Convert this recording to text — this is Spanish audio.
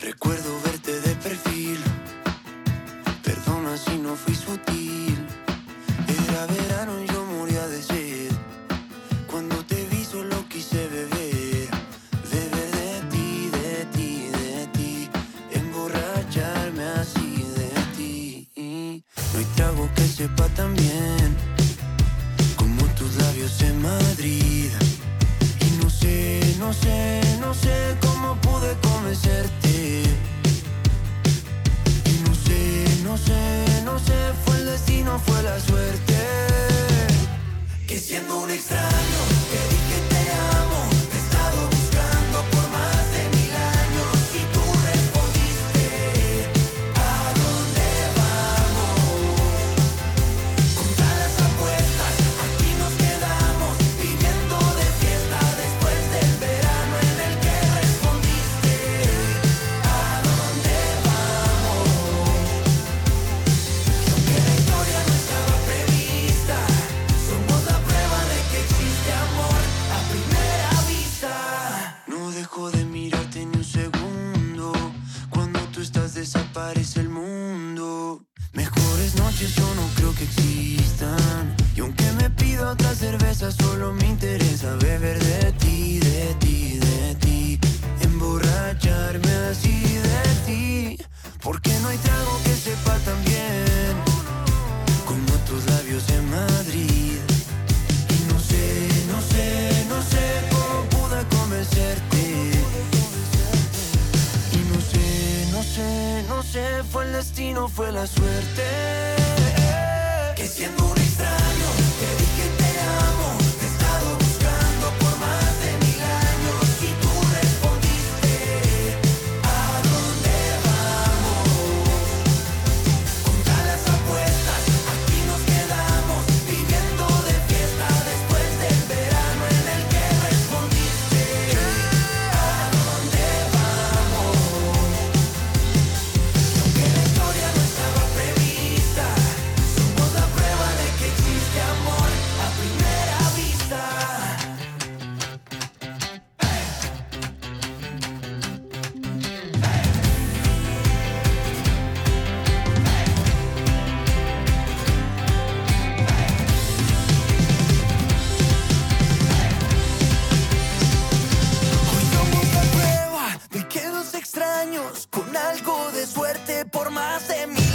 Recuerdo verte de perfil, perdona si no fui sutil. Era verano y yo moría de sed. Cuando te vi solo quise beber, beber de ti, de ti, de ti, emborracharme así de ti. No hay trago que sepa tan bien como tus labios en Madrid. Y no sé, no sé, no sé cómo pude convencerte. Y no sé, no sé, no sé, fue el destino, fue la suerte. Que siendo un extraño te dije te amo. Te he estado buscando por más de 1000 años y tú respondiste: ¿a dónde vamos? Contra las apuestas, aquí nos quedamos, viviendo de fiesta después del verano en el que respondiste: ¿a dónde vamos? Y aunque la historia no estaba prevista, somos la prueba de que existe amor a primera vista. No dejo de mirarte ni un segundo. Cuando tú estás desaparece el mundo. Mejores noches yo no creo que existan. Y aunque me pido otra cerveza, solo me interesa beber de ti, de ti, de ti, emborracharme así de ti. Porque no hay trago que sepa tan bien como tus labios en Madrid. Y no sé, no sé, no sé cómo pude convencerte. Y no sé, no sé, no sé, fue el destino, fue la suerte. Que siendo un extraño te dije te amo. Te he estado buscando por más de 1000 años y tú respondiste: ¿a dónde vamos? Contra las apuestas, aquí nos quedamos, viviendo de fiesta después del verano en el que respondiste: ¿a dónde vamos? Y aunque la historia no estaba prevista, somos la prueba de que existe amor a primera vista. Hoy somos la prueba de que dos extraños con algo de suerte por más de 1000